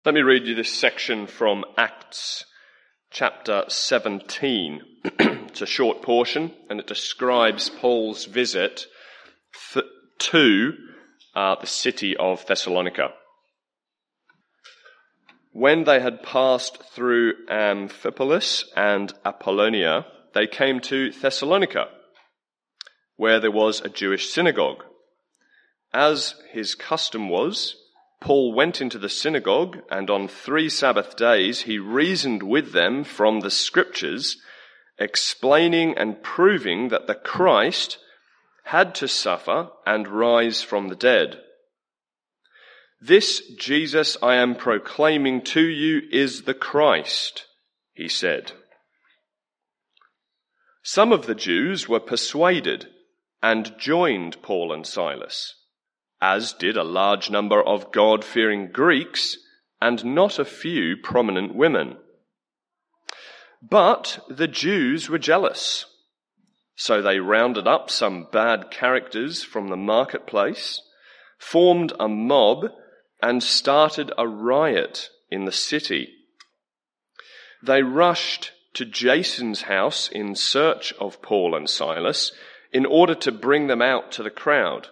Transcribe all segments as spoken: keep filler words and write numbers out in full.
Let me read you this section from Acts chapter seventeen. It's a short portion, and it describes Paul's visit th- to uh, the city of Thessalonica. When they had passed through Amphipolis and Apollonia, they came to Thessalonica, where there was a Jewish synagogue. As his custom was, Paul went into the synagogue, and on three Sabbath days he reasoned with them from the Scriptures, explaining and proving that the Christ had to suffer and rise from the dead. "This Jesus I am proclaiming to you is the Christ," he said. Some of the Jews were persuaded and joined Paul and Silas, as did a large number of God-fearing Greeks and not a few prominent women. But the Jews were jealous, so they rounded up some bad characters from the marketplace, formed a mob, and started a riot in the city. They rushed to Jason's house in search of Paul and Silas in order to bring them out to the crowd.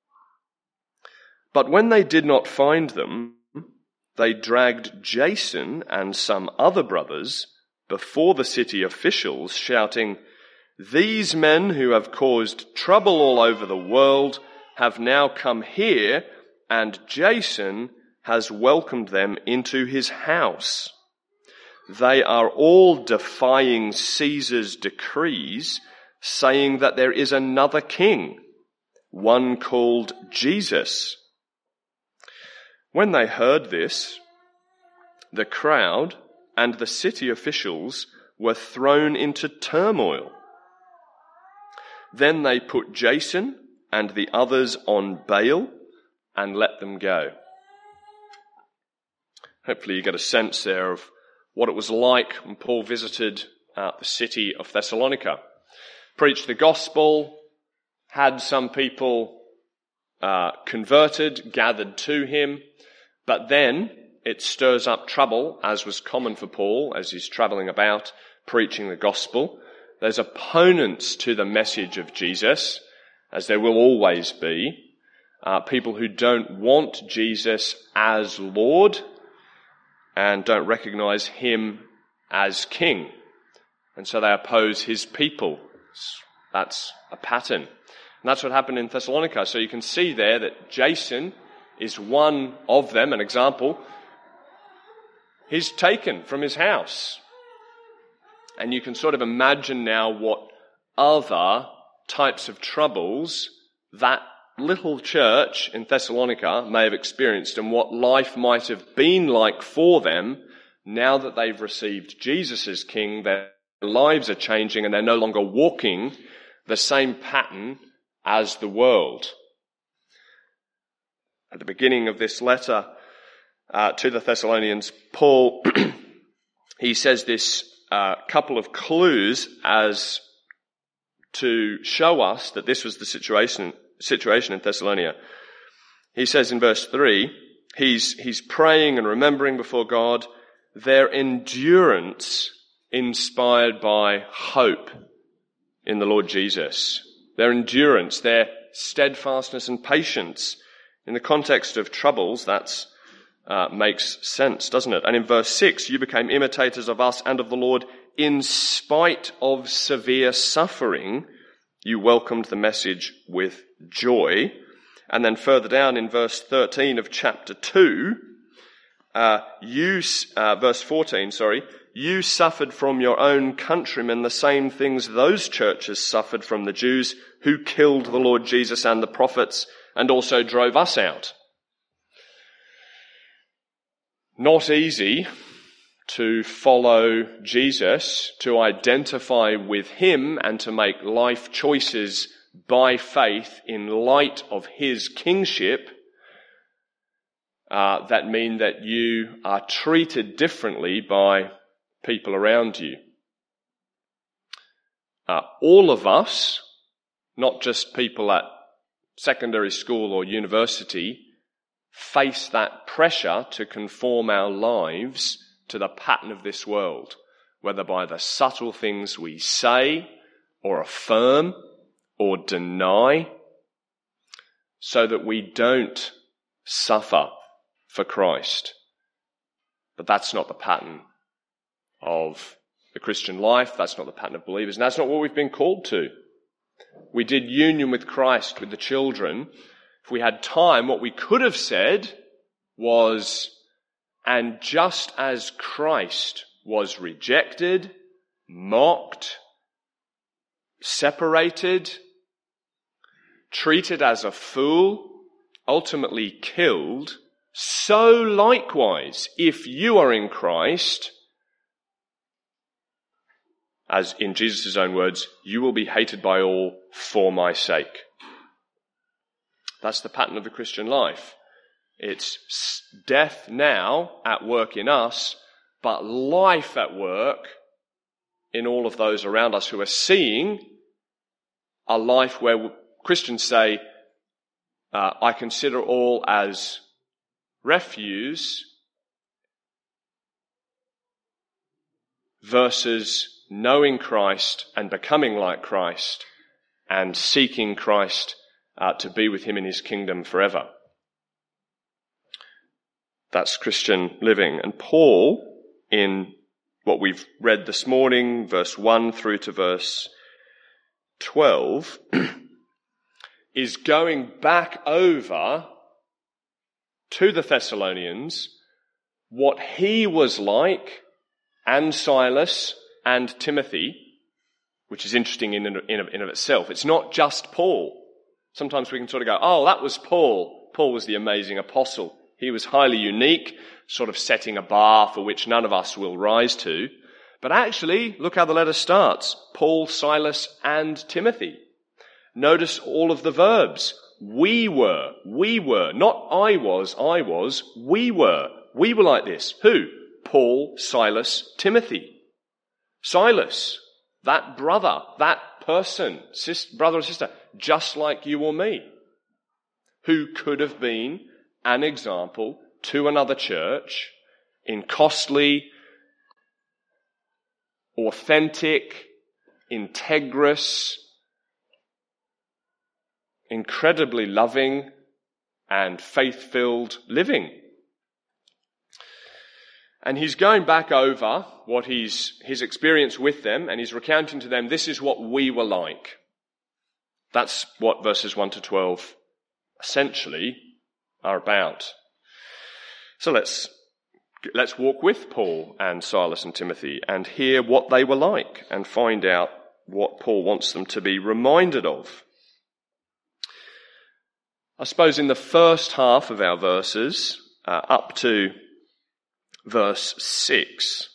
But when they did not find them, they dragged Jason and some other brothers before the city officials, shouting, "These men who have caused trouble all over the world have now come here, and Jason has welcomed them into his house. They are all defying Caesar's decrees, saying that there is another king, one called Jesus." When they heard this, the crowd and the city officials were thrown into turmoil. Then they put Jason and the others on bail and let them go. Hopefully you get a sense there of what it was like when Paul visited uh, the city of Thessalonica. Preached the gospel, had some people uh, converted, gathered to him, but then it stirs up trouble, as was common for Paul as he's travelling about preaching the gospel. There's opponents to the message of Jesus, as there will always be. Uh, people who don't want Jesus as Lord and don't recognise him as king. And so they oppose his people. That's a pattern. And that's what happened in Thessalonica. So you can see there that Jason is one of them, an example. He's taken from his house. And you can sort of imagine now what other types of troubles that little church in Thessalonica may have experienced and what life might have been like for them now that they've received Jesus as King. Their lives are changing and they're no longer walking the same pattern as the world. At the beginning of this letter uh, to the Thessalonians, Paul, he says this uh, couple of clues as to show us that this was the situation situation in Thessalonica. He says in verse three, he's, he's praying and remembering before God their endurance inspired by hope in the Lord Jesus. Their endurance, their steadfastness and patience. In the context of troubles, that uh, makes sense, doesn't it? And in verse six, you became imitators of us and of the Lord in spite of severe suffering. You welcomed the message with joy. And then further down in verse thirteen of chapter two, uh, you, uh, verse fourteen, sorry, you suffered from your own countrymen the same things those churches suffered from the Jews who killed the Lord Jesus and the prophets and also drove us out. Not easy to follow Jesus, to identify with him and to make life choices by faith in light of his kingship uh, that mean that you are treated differently by people around you. Uh, all of us, not just people at secondary school or university, face that pressure to conform our lives to the pattern of this world, whether by the subtle things we say or affirm or deny, so that we don't suffer for Christ. But that's not the pattern of the Christian life. That's not the pattern of believers. And that's not what we've been called to. We did union with Christ with the children. If we had time, what we could have said was, and just as Christ was rejected, mocked, separated, treated as a fool, ultimately killed, so likewise, if you are in Christ, as in Jesus' own words, you will be hated by all for my sake. That's the pattern of the Christian life. It's death now at work in us, but life at work in all of those around us who are seeing a life where Christians say, uh, I consider all as refuse, versus knowing Christ and becoming like Christ and seeking Christ uh, to be with him in his kingdom forever. That's Christian living. And Paul, in what we've read this morning, verse one through to verse twelve, is going back over to the Thessalonians what he was like, and Silas and Timothy, which is interesting in and in, in of itself. It's not just Paul. Sometimes we can sort of go, oh, that was Paul. Paul was the amazing apostle. He was highly unique, sort of setting a bar for which none of us will rise to. But actually, look how the letter starts. Paul, Silas, and Timothy. Notice all of the verbs. We were, we were, not I was, I was, we were. We were like this. Who? Paul, Silas, Timothy. Silas, that brother, that person, sister, brother or sister, just like you or me, who could have been an example to another church in costly, authentic, integrous, incredibly loving and faith-filled living. And he's going back over what he's, his experience with them, and he's recounting to them, this is what we were like. That's what verses one to twelve essentially are about. So let's, let's walk with Paul and Silas and Timothy and hear what they were like and find out what Paul wants them to be reminded of. I suppose in the first half of our verses, uh, up to verse six,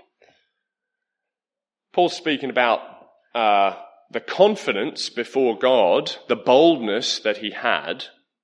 Paul's speaking about uh, the confidence before God, the boldness that he had,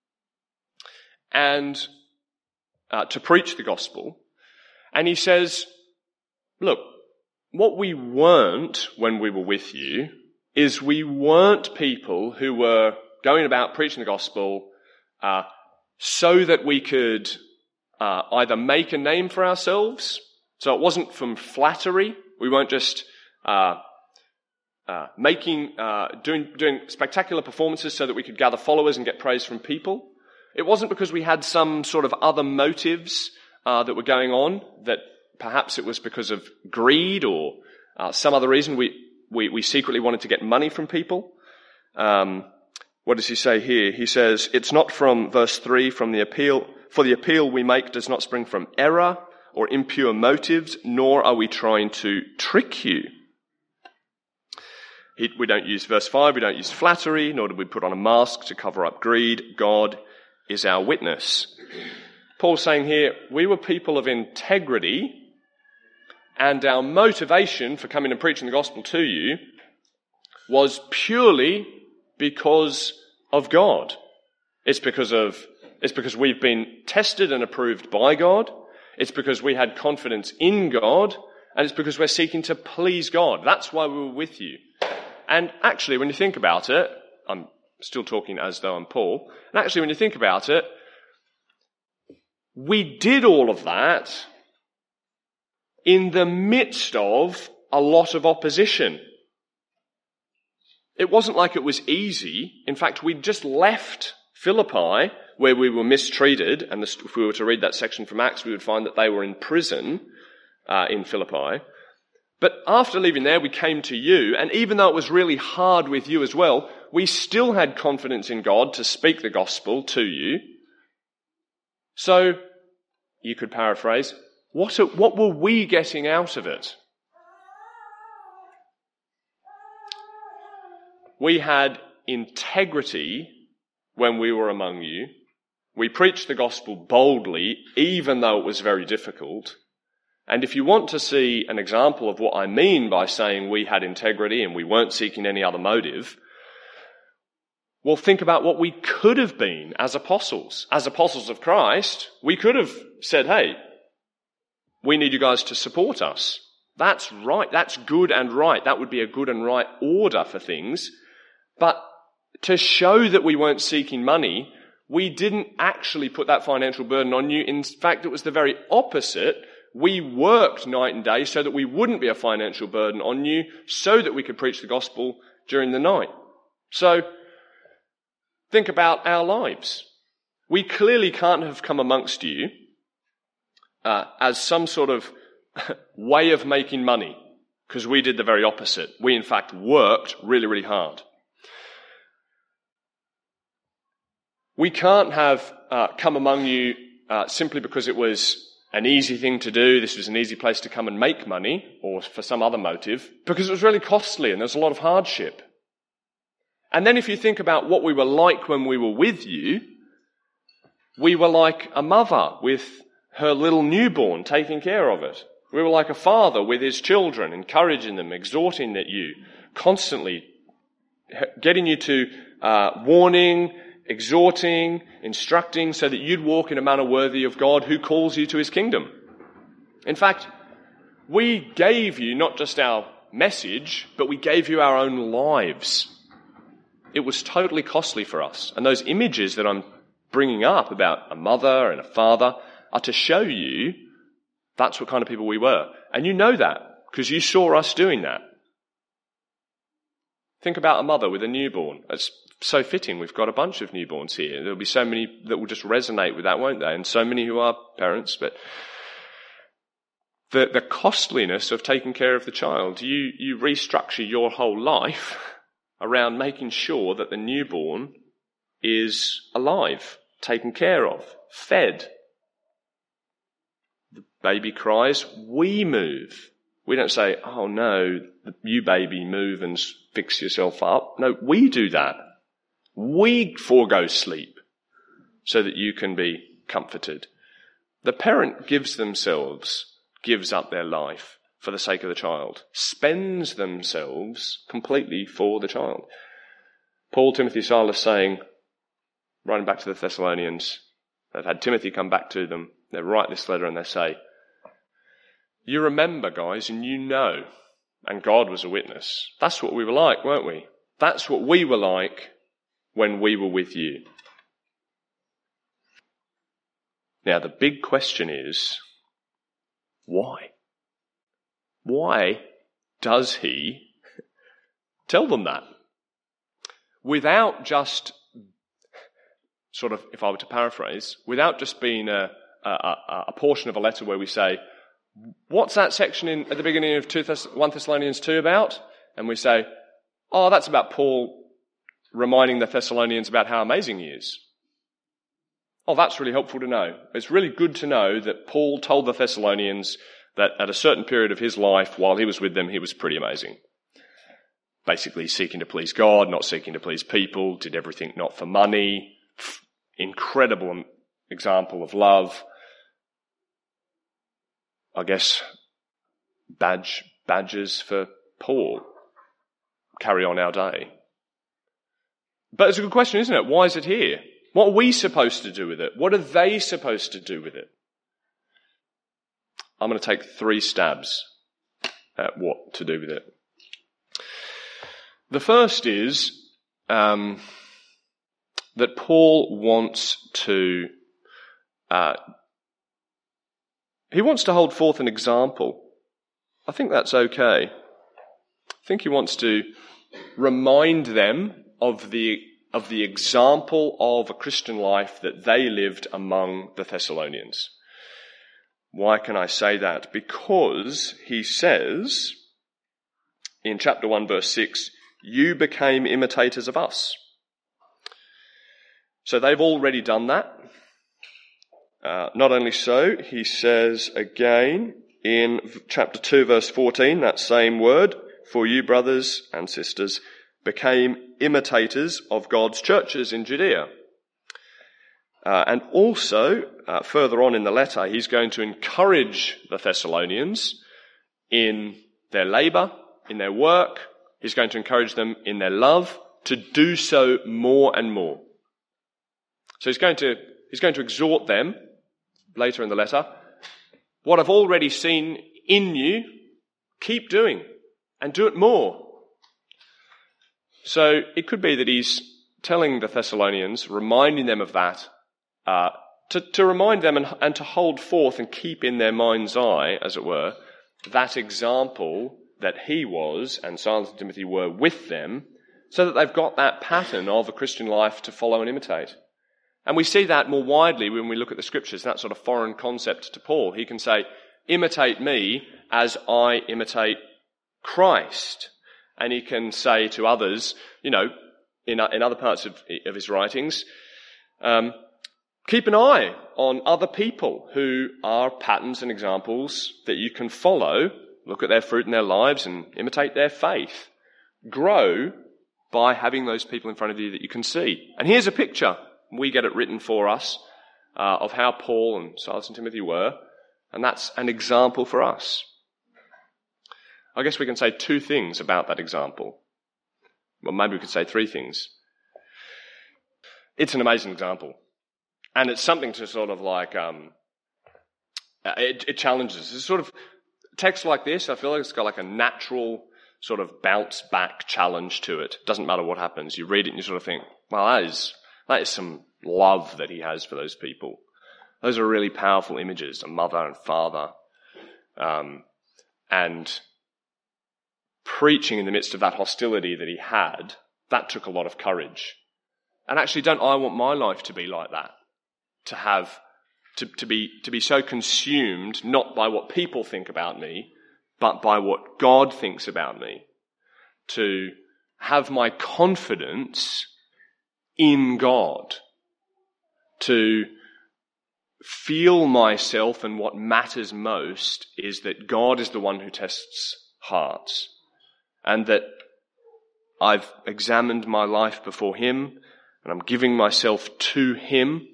and uh, to preach the gospel. And he says, look, what we weren't when we were with you is we weren't people who were going about preaching the gospel uh, so that we could uh, either make a name for ourselves. So it wasn't from flattery. We weren't just uh, uh, making, uh, doing, doing spectacular performances so that we could gather followers and get praise from people. It wasn't because we had some sort of other motives uh, that were going on, that perhaps it was because of greed or uh, some other reason we, we, we secretly wanted to get money from people. Um, what does he say here? He says, it's not from, verse three, from the appeal, for the appeal we make does not spring from error or impure motives, nor are we trying to trick you. He, we don't use verse five, we don't use flattery, nor do we put on a mask to cover up greed. God is our witness. Paul's saying here, we were people of integrity, and our motivation for coming and preaching the gospel to you was purely because of God. It's because of, it's because we've been tested and approved by God. It's because we had confidence in God, and it's because we're seeking to please God. That's why we were with you. And actually, when you think about it, I'm still talking as though I'm Paul, and actually when you think about it, we did all of that in the midst of a lot of opposition. It wasn't like it was easy. In fact, we'd just left Philippi, where we were mistreated, and this, if we were to read that section from Acts, we would find that they were in prison uh, in Philippi. But after leaving there, we came to you, and even though it was really hard with you as well, we still had confidence in God to speak the gospel to you. So, you could paraphrase, what, what were we getting out of it? We had integrity when we were among you. We preached the gospel boldly, even though it was very difficult. And if you want to see an example of what I mean by saying we had integrity and we weren't seeking any other motive, well, think about what we could have been as apostles. As apostles of Christ, we could have said, hey, we need you guys to support us. That's right. That's good and right. That would be a good and right order for things. But to show that we weren't seeking money, we didn't actually put that financial burden on you. In fact, it was the very opposite. We worked night and day so that we wouldn't be a financial burden on you, so that we could preach the gospel during the night. So, think about our lives. We clearly can't have come amongst you uh, as some sort of way of making money, because we did the very opposite. We, in fact, worked really, really hard. We can't have uh, come among you uh, simply because it was an easy thing to do, this was an easy place to come and make money, or for some other motive, because it was really costly and there was a lot of hardship. And then if you think about what we were like when we were with you, we were like a mother with her little newborn, taking care of it. We were like a father with his children, encouraging them, exhorting at you, constantly getting you to uh, warning, exhorting, instructing, so that you'd walk in a manner worthy of God who calls you to his kingdom. In fact, we gave you not just our message, but we gave you our own lives. It was totally costly for us. And those images that I'm bringing up about a mother and a father are to show you that's what kind of people we were. And you know that because you saw us doing that. Think about a mother with a newborn. It's so fitting. We've got a bunch of newborns here. There'll be so many that will just resonate with that, won't they? And so many who are parents. But the, the costliness of taking care of the child, you, you restructure your whole life around making sure that the newborn is alive, taken care of, fed. The baby cries, we move. We don't say, oh no, you baby, move and fix yourself up. No, we do that. We forego sleep so that you can be comforted. The parent gives themselves, gives up their life for the sake of the child, spends themselves completely for the child. Paul, Timothy, Silas saying, writing back to the Thessalonians, they've had Timothy come back to them, they write this letter and they say, you remember, guys, and you know, and God was a witness. That's what we were like, weren't we? That's what we were like when we were with you. Now, the big question is, why? Why does he tell them that? Without just, sort of, if I were to paraphrase, without just being a, a, a portion of a letter where we say, what's that section in at the beginning of First Thessalonians two about? And we say, oh, that's about Paul reminding the Thessalonians about how amazing he is. Oh, that's really helpful to know. It's really good to know that Paul told the Thessalonians that at a certain period of his life, while he was with them, he was pretty amazing. Basically seeking to please God, not seeking to please people, did everything not for money. Incredible example of love. I guess badge badges for Paul carry on our day. But it's a good question, isn't it? Why is it here? What are we supposed to do with it? What are they supposed to do with it? I'm going to take three stabs at what to do with it. The first is um, that Paul wants to uh, he wants to hold forth an example. I think that's okay. I think he wants to remind them of the of the example of a Christian life that they lived among the Thessalonians. Why can I say that? Because he says in chapter one, verse six, you became imitators of us. So they've already done that. Uh, not only so, he says again in chapter two, verse fourteen, that same word, for you, brothers and sisters, became imitators of God's churches in Judea. Uh, and also, uh, further on in the letter, he's going to encourage the Thessalonians in their labour, in their work. He's going to encourage them in their love to do so more and more. So he's going to, he's going to exhort them later in the letter. What I've already seen in you, keep doing and do it more. So it could be that he's telling the Thessalonians, reminding them of that, uh, to, to remind them and, and to hold forth and keep in their mind's eye, as it were, that example that he was and Silas and Timothy were with them, so that they've got that pattern of a Christian life to follow and imitate. And we see that more widely when we look at the scriptures, that sort of foreign concept to Paul. He can say, imitate me as I imitate Christ. And he can say to others, you know, in, in other parts of, of his writings, um, keep an eye on other people who are patterns and examples that you can follow, look at their fruit in their lives and imitate their faith. Grow by having those people in front of you that you can see. And here's a picture. We get it written for us uh, of how Paul and Silas and Timothy were, and that's an example for us. I guess we can say two things about that example. Well, maybe we could say three things. It's an amazing example. And it's something to sort of like, um, it, it challenges. It's sort of, text like this, I feel like it's got like a natural sort of bounce back challenge to it. It doesn't matter what happens. You read it and you sort of think, well, that is, that is some love that he has for those people. Those are really powerful images, a mother and father. Um, and preaching in the midst of that hostility that he had, that took a lot of courage. And actually, don't I want my life to be like that? To have, to, to be, to be so consumed, not by what people think about me, but by what God thinks about me. To have my confidence in God. To feel myself, and what matters most is that God is the one who tests hearts. And that I've examined my life before him, and I'm giving myself to him.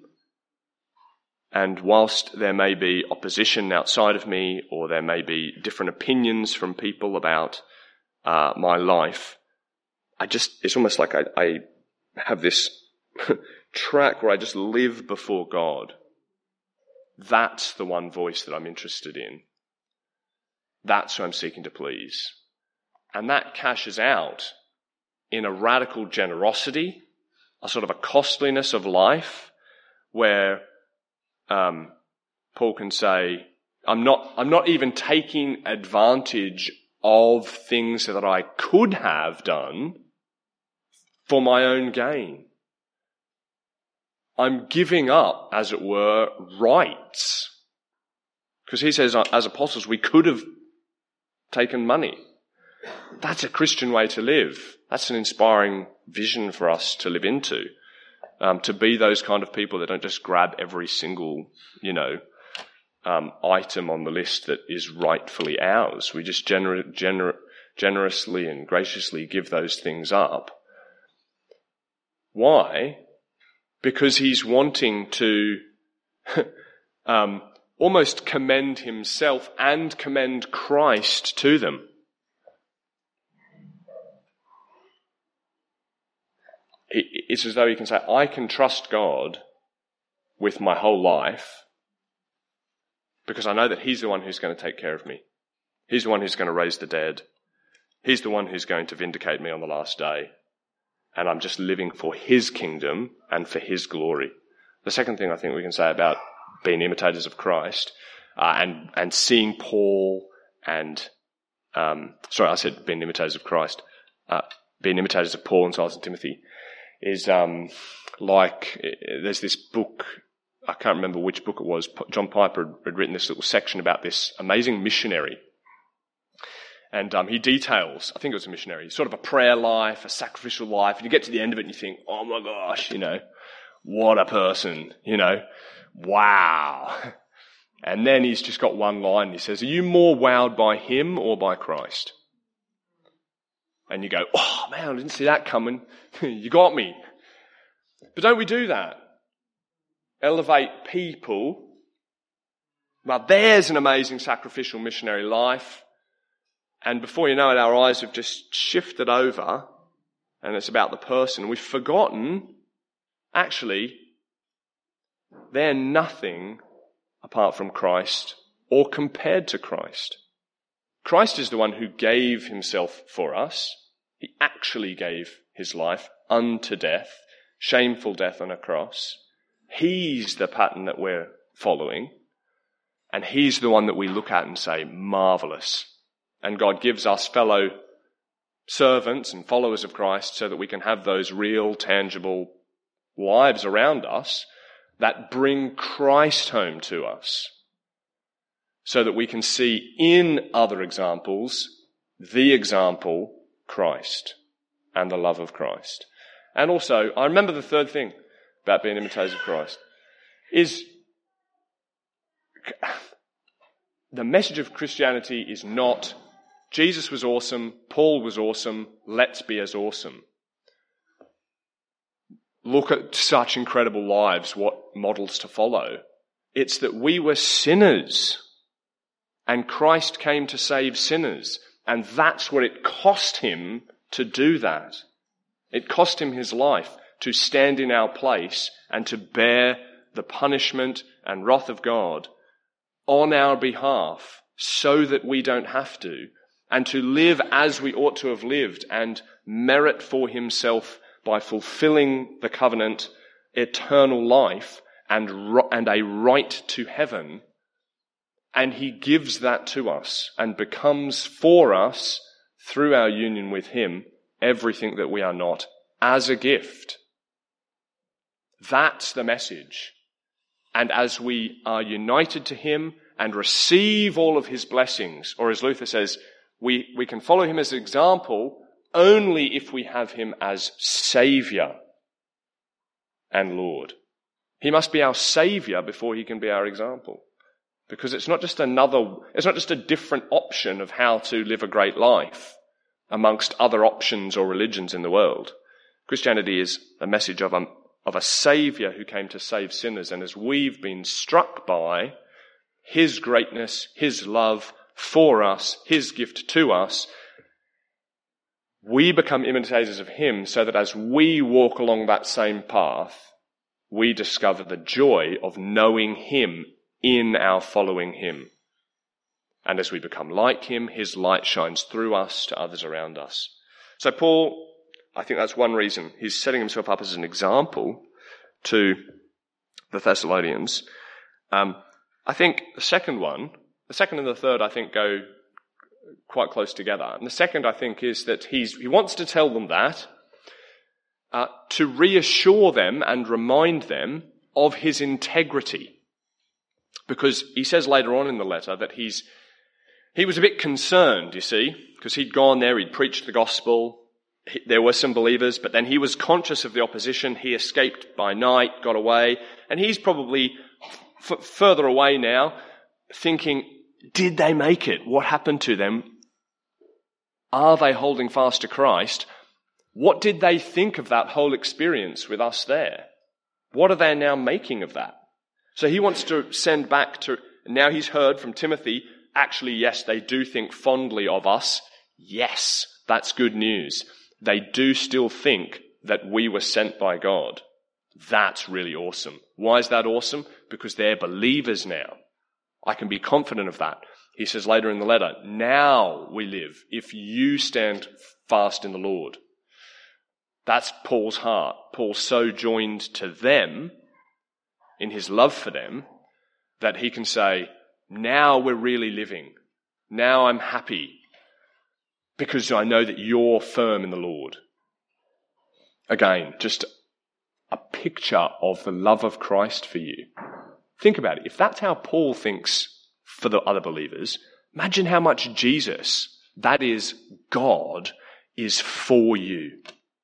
And whilst there may be opposition outside of me, or there may be different opinions from people about uh, my life, I just, it's almost like I, I have this track where I just live before God. That's the one voice that I'm interested in. That's who I'm seeking to please. And that cashes out in a radical generosity, a sort of a costliness of life, where um, Paul can say, I'm not, I'm not even taking advantage of things that I could have done for my own gain. I'm giving up, as it were, rights. Because he says, as apostles, we could have taken money. That's a Christian way to live. That's an inspiring vision for us to live into. Um, to be those kind of people that don't just grab every single, you know, um, item on the list that is rightfully ours. We just gener- gener- generously and graciously give those things up. Why? Because he's wanting to um, almost commend himself and commend Christ to them. It's as though he can say, I can trust God with my whole life because I know that he's the one who's going to take care of me. He's the one who's going to raise the dead. He's the one who's going to vindicate me on the last day. And I'm just living for his kingdom and for his glory. The second thing I think we can say about being imitators of Christ uh, and and seeing Paul and um, sorry, I said being imitators of Christ, uh, being imitators of Paul and Silas and Timothy is um, like there's this book. I can't remember which book it was. John Piper had written this little section about this amazing missionary. And um, he details, I think it was a missionary, sort of a prayer life, a sacrificial life. And you get to the end of it and you think, oh my gosh, you know, what a person, you know, wow. And then he's just got one line. He says, are you more wowed by him or by Christ? And you go, oh man, I didn't see that coming. You got me. But don't we do that? Elevate people. Well, there's an amazing sacrificial missionary life. And before you know it, our eyes have just shifted over and it's about the person. We've forgotten, actually, they're nothing apart from Christ or compared to Christ. Christ is the one who gave himself for us. He actually gave his life unto death, shameful death on a cross. He's the pattern that we're following, and he's the one that we look at and say, marvellous. And God gives us fellow servants and followers of Christ so that we can have those real, tangible lives around us that bring Christ home to us, so that we can see in other examples the example, Christ, and the love of Christ. And also, I remember the third thing about being imitators of Christ is the message of Christianity is not Jesus was awesome, Paul was awesome, let's be as awesome. Look at such incredible lives, what models to follow. It's that we were sinners and Christ came to save sinners, and that's what it cost him to do that. It cost him his life to stand in our place and to bear the punishment and wrath of God on our behalf so that we don't have to, and to live as we ought to have lived and merit for himself by fulfilling the covenant, eternal life and, and a right to heaven. And he gives that to us and becomes for us, through our union with him, everything that we are not as a gift. That's the message. And as we are united to him and receive all of his blessings, or as Luther says, we, we can follow him as an example only if we have him as Saviour and Lord. He must be our Saviour before he can be our example. Because it's not just another, it's not just a different option of how to live a great life amongst other options or religions in the world. Christianity is a message of a, of a Saviour who came to save sinners. And as we've been struck by his greatness, his love for us, his gift to us, we become imitators of him so that as we walk along that same path, we discover the joy of knowing him in our following him. And as we become like him, his light shines through us to others around us. So Paul, I think that's one reason he's setting himself up as an example to the Thessalonians. Um, I think the second one, the second and the third, I think, go quite close together. And the second, I think, is that he's, he wants to tell them that uh, to reassure them and remind them of his integrity. Because he says later on in the letter that he's he was a bit concerned, you see, because he'd gone there, he'd preached the gospel, he, there were some believers, but then he was conscious of the opposition. He escaped by night, got away, and he's probably f- further away now, thinking, did they make it? What happened to them? Are they holding fast to Christ? What did they think of that whole experience with us there? What are they now making of that? So he wants to send back to, now he's heard from Timothy, actually, yes, they do think fondly of us. Yes, that's good news. They do still think that we were sent by God. That's really awesome. Why is that awesome? Because they're believers now. I can be confident of that. He says later in the letter, now we live if you stand fast in the Lord. That's Paul's heart. Paul's so joined to them in his love for them that he can say, Now we're really living. Now I'm happy because I know that you're firm in the Lord. Again, just a picture of the love of Christ for you. Think about it. If that's how Paul thinks for the other believers, imagine how much Jesus, that is God, is for you.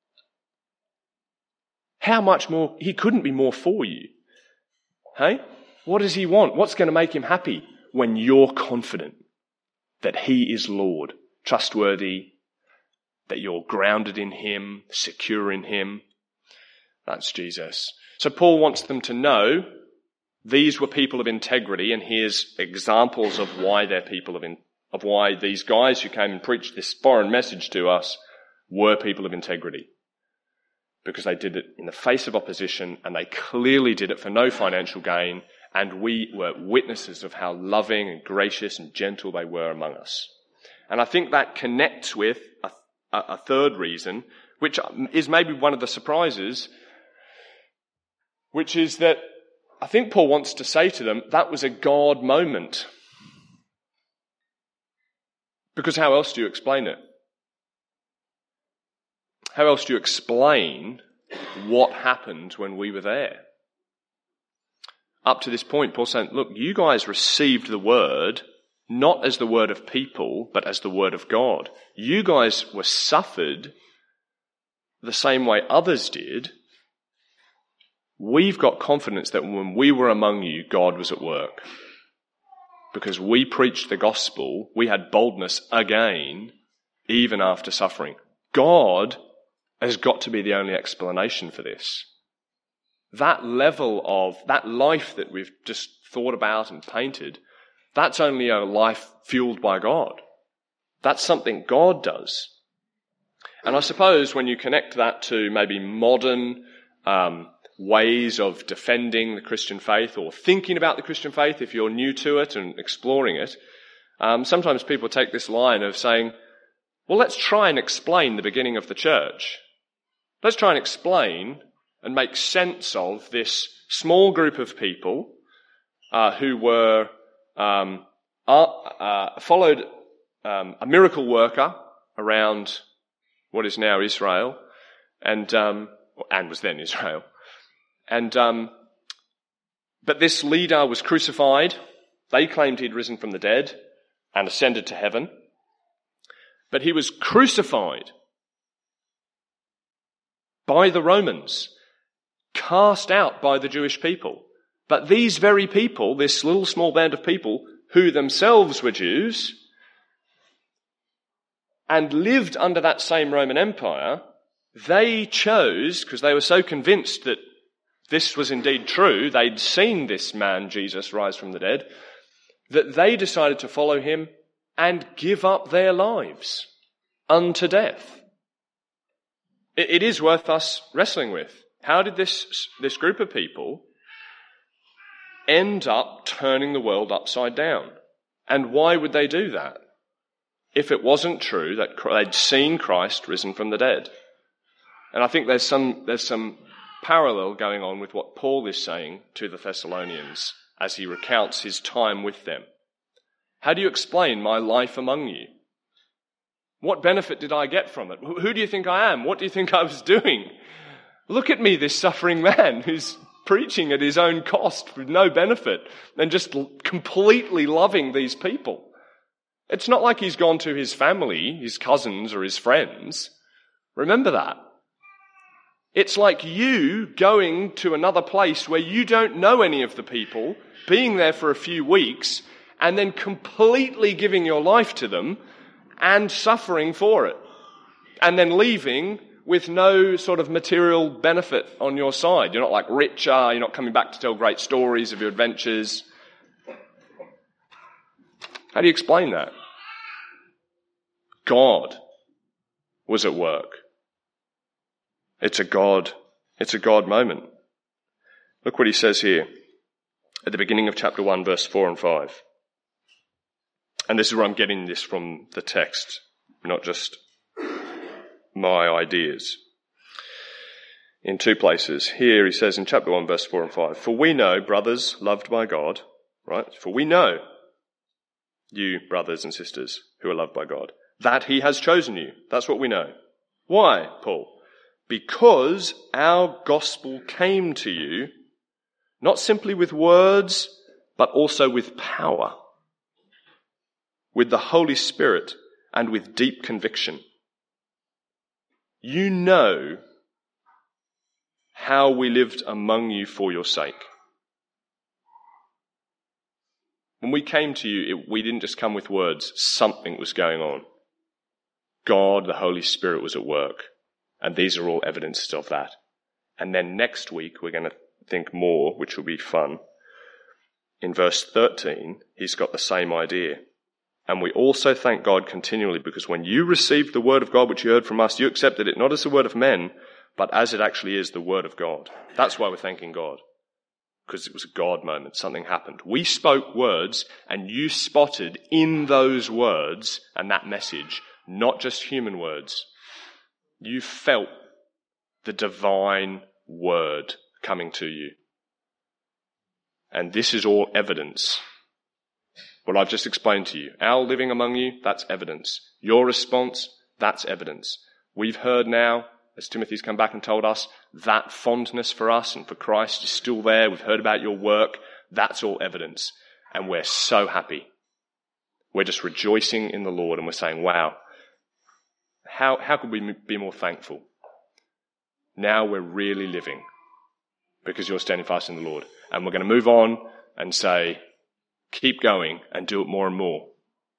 How much more, he couldn't be more for you. Hey? What does he want? What's going to make him happy? When you're confident that he is Lord, trustworthy, that you're grounded in him, secure in him. That's Jesus. So Paul wants them to know these were people of integrity, and here's examples of why they're people of in, of why these guys who came and preached this foreign message to us were people of integrity. Because they did it in the face of opposition, and they clearly did it for no financial gain, and we were witnesses of how loving and gracious and gentle they were among us. And I think that connects with a, a, a third reason, which is maybe one of the surprises, which is that I think Paul wants to say to them, that was a God moment. Because how else do you explain it? How else do you explain what happened when we were there? Up to this point, Paul's saying, look, you guys received the word not as the word of people, but as the word of God. You guys were suffered the same way others did. We've got confidence that when we were among you, God was at work. Because we preached the gospel, we had boldness again, even after suffering. God has got to be the only explanation for this. That level of, that life that we've just thought about and painted, that's only a life fueled by God. That's something God does. And I suppose when you connect that to maybe modern um, ways of defending the Christian faith or thinking about the Christian faith, if you're new to it and exploring it, um, sometimes people take this line of saying, well, let's try and explain the beginning of the church. Let's try and explain and make sense of this small group of people uh, who were um, uh, uh, followed um, a miracle worker around what is now Israel, and um, and was then Israel, and um, but this leader was crucified. They claimed he'd risen from the dead and ascended to heaven, but he was crucified by the Romans, cast out by the Jewish people. But these very people, this little small band of people who themselves were Jews and lived under that same Roman Empire, they chose, because they were so convinced that this was indeed true, they'd seen this man, Jesus, rise from the dead, that they decided to follow him and give up their lives unto death. It is worth us wrestling with. How did this, this group of people end up turning the world upside down? And why would they do that if it wasn't true that they'd seen Christ risen from the dead? And I think there's some, there's some parallel going on with what Paul is saying to the Thessalonians as he recounts his time with them. How do you explain my life among you? What benefit did I get from it? Who do you think I am? What do you think I was doing? Look at me, this suffering man who's preaching at his own cost with no benefit and just completely loving these people. It's not like he's gone to his family, his cousins or his friends. Remember that. It's like you going to another place where you don't know any of the people, being there for a few weeks, and then completely giving your life to them and suffering for it, and then leaving with no sort of material benefit on your side. You're not like richer, you're not coming back to tell great stories of your adventures. How do you explain that? God was at work. It's a God, it's a God moment. Look what he says here at the beginning of chapter one, verse four and five. And this is where I'm getting this from the text, not just my ideas. In two places. Here he says in chapter one, verse four and five, for we know, brothers loved by God, right? For we know you brothers and sisters who are loved by God, that he has chosen you. That's what we know. Why, Paul? Because our gospel came to you, not simply with words, but also with power, with the Holy Spirit, and with deep conviction. You know how we lived among you for your sake. When we came to you, it, we didn't just come with words. Something was going on. God, the Holy Spirit, was at work. And these are all evidences of that. And then next week, we're going to think more, which will be fun. In verse thirteen, he's got the same idea. And we also thank God continually, because when you received the word of God which you heard from us, you accepted it not as the word of men, but as it actually is, the word of God. That's why we're thanking God. Because it was a God moment. Something happened. We spoke words, and you spotted in those words and that message, not just human words. You felt the divine word coming to you. And this is all evidence. What I've just explained to you. Our living among you, that's evidence. Your response, that's evidence. We've heard now, as Timothy's come back and told us, that fondness for us and for Christ is still there. We've heard about your work. That's all evidence. And we're so happy. We're just rejoicing in the Lord, and we're saying, wow, how, how could we be more thankful? Now we're really living because you're standing fast in the Lord. And we're going to move on and say, keep going and do it more and more.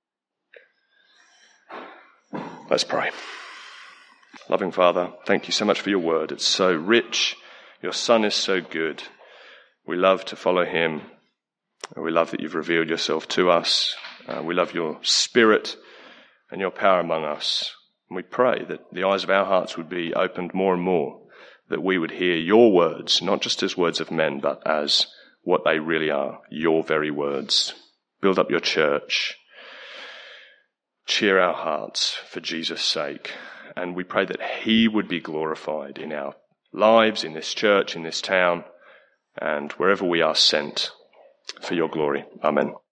Let's pray. Loving Father, thank you so much for your word. It's so rich. Your Son is so good. We love to follow him. We love that you've revealed yourself to us. Uh, we love your Spirit and your power among us. And we pray that the eyes of our hearts would be opened more and more, that we would hear your words, not just as words of men, but as what they really are, your very words. Build up your church. Cheer our hearts for Jesus' sake. And we pray that he would be glorified in our lives, in this church, in this town, and wherever we are sent for your glory. Amen.